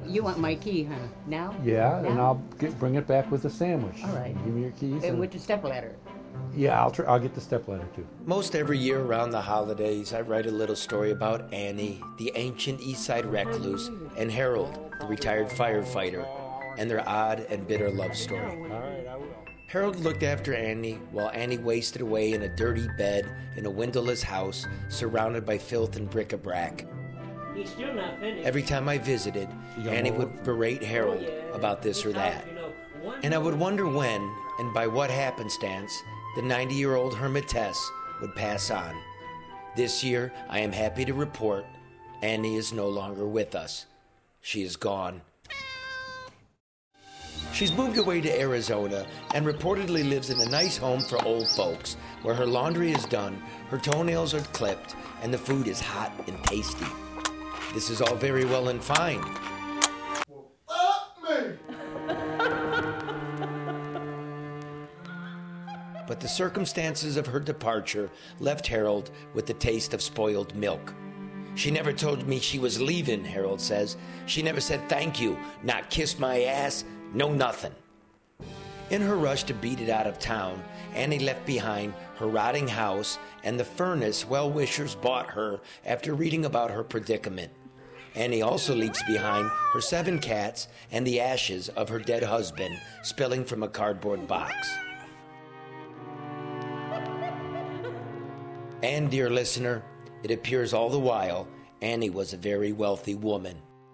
You want my key, huh? Now? Yeah, Now? and I'll bring it back with the sandwich. All right. Give me your keys. And with the stepladder. Yeah, I'll get the stepladder too. Most every year around the holidays, I write a little story about Annie, the ancient East Side recluse, and Harold, the retired firefighter, and their odd and bitter love story. All right, I will. Harold looked after Annie while Annie wasted away in a dirty bed in a windowless house surrounded by filth and bric-a-brac. He's still not finished. Every time I visited, Annie would berate Harold about this or that. And I would wonder when, and by what happenstance, the 90-year-old hermitess would pass on. This year, I am happy to report, Annie is no longer with us. She is gone. She's moved away to Arizona and reportedly lives in a nice home for old folks, where her laundry is done, her toenails are clipped, and the food is hot and tasty. This is all very well and fine. But the circumstances of her departure left Harold with the taste of spoiled milk. She never told me she was leaving, Harold says. She never said thank you, not kiss my ass, no nothing. In her rush to beat it out of town, Annie left behind her rotting house and the furnace well-wishers bought her after reading about her predicament. Annie also leaves behind her 7 cats and the ashes of her dead husband spilling from a cardboard box. And, dear listener, it appears all the while Annie was a very wealthy woman.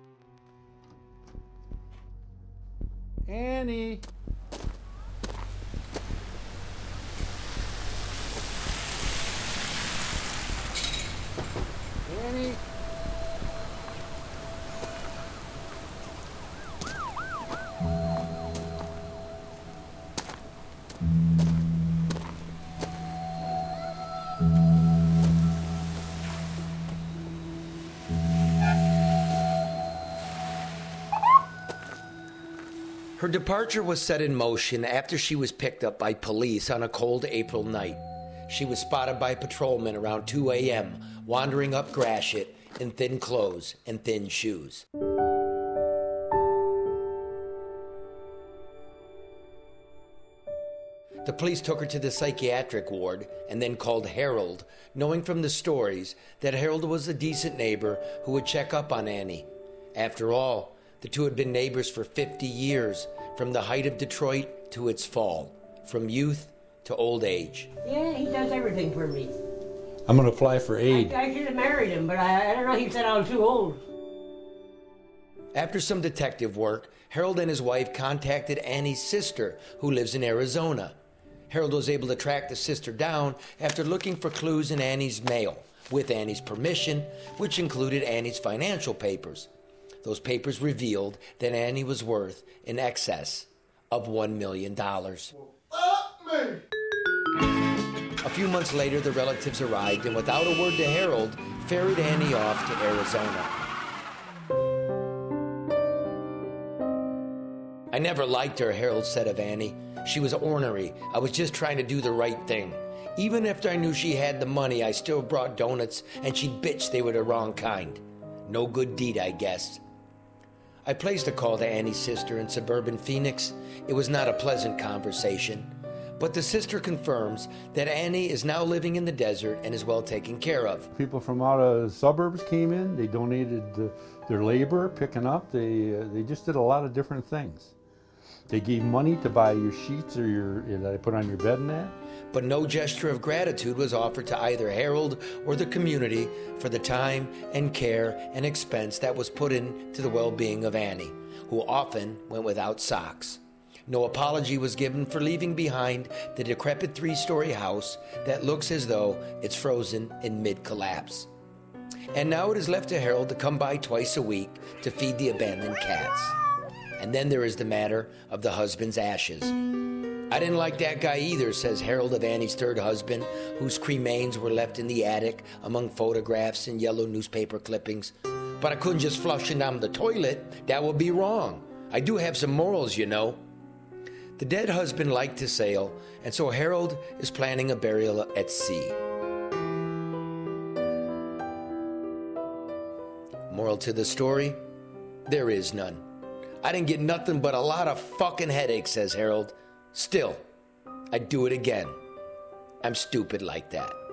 Annie. Annie. Her departure was set in motion after she was picked up by police on a cold April night. She was spotted by patrolmen around 2 a.m., wandering up Gratiot in thin clothes and thin shoes. The police took her to the psychiatric ward and then called Harold, knowing from the stories that Harold was a decent neighbor who would check up on Annie. After all, the two had been neighbors for 50 years, from the height of Detroit to its fall, from youth to old age. Yeah, he does everything for me. I'm going to apply for aid. I should have married him, but I don't know, he said I was too old. After some detective work, Harold and his wife contacted Annie's sister, who lives in Arizona. Harold was able to track the sister down after looking for clues in Annie's mail, with Annie's permission, which included Annie's financial papers. Those papers revealed that Annie was worth in excess of $1 million. A few months later, the relatives arrived and without a word to Harold, ferried Annie off to Arizona. I never liked her, Harold said of Annie. She was ornery. I was just trying to do the right thing. Even after I knew she had the money, I still brought donuts and she'd bitch they were the wrong kind. No good deed, I guess. I placed a call to Annie's sister in suburban Phoenix. It was not a pleasant conversation, but the sister confirms that Annie is now living in the desert and is well taken care of. People from out of the suburbs came in. They donated their labor, picking up. They just did a lot of different things. They gave money to buy your sheets or that I put on your bed and that. But no gesture of gratitude was offered to either Harold or the community for the time and care and expense that was put into the well-being of Annie, who often went without socks. No apology was given for leaving behind the decrepit 3-story house that looks as though it's frozen in mid-collapse. And now it is left to Harold to come by twice a week to feed the abandoned cats. And then there is the matter of the husband's ashes. I didn't like that guy either, says Harold of Annie's third husband, whose cremains were left in the attic among photographs and yellow newspaper clippings. But I couldn't just flush him down the toilet. That would be wrong. I do have some morals, you know. The dead husband liked to sail, and so Harold is planning a burial at sea. Moral to the story? There is none. I didn't get nothing but a lot of fucking headaches, says Harold. Still, I'd do it again. I'm stupid like that.